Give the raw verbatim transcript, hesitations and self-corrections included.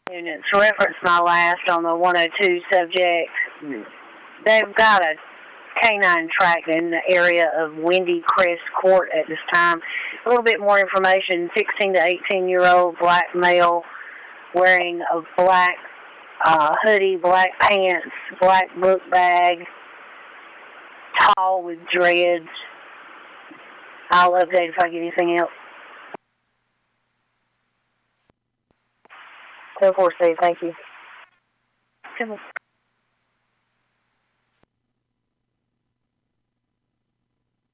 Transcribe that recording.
Units reference my last on the one oh two subject. Hmm. They've got a canine track in the area of Windy Crest Court at this time. A little bit more information. sixteen to eighteen year old black male wearing a black uh, hoodie, black pants, black book bag, tall with dreads. I'll update if I get anything else. Go for it, Steve. Thank you.